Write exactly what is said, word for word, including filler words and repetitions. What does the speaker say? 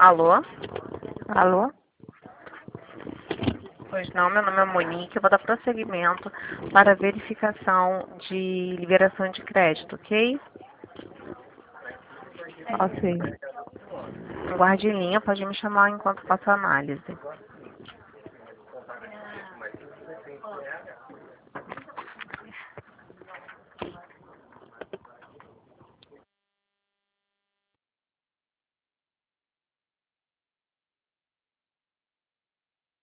Alô? Alô? Pois não, meu nome é Monique, eu vou dar prosseguimento para verificação de liberação de crédito, ok? Ok. Guarde em linha, pode me chamar enquanto faço a análise.